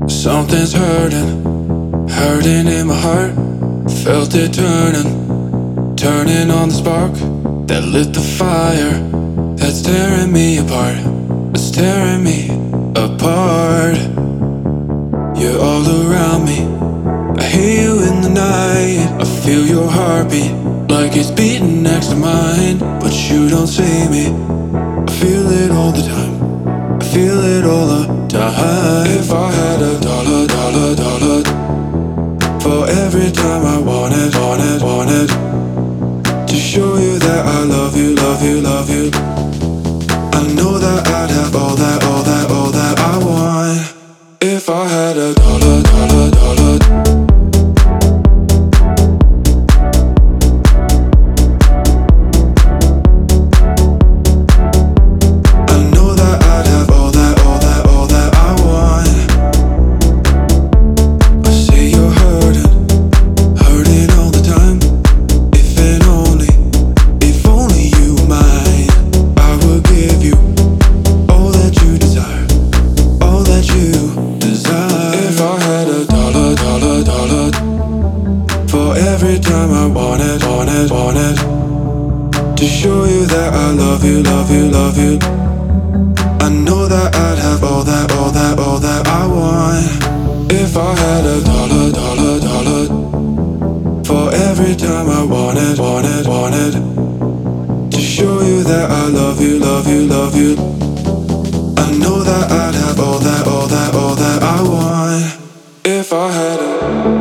Something's hurting in my heart. Felt it turning on the spark that lit the fire that's tearing me apart. It's tearing me apart. You're all around me. I hear you in the night. I feel your heartbeat like it's beating next to mine, but you don't see me. I feel it all the time. I feel it all the time. If I had a dollar for every time I want it to show you that I love you. I know that I'd have all that I want if I had a dollar. Every time I want it to show you that I love you. I know that I'd have all that I want if I had a dollar for every time I want it to show you that I love you. I know that I'd have all that I want if I had a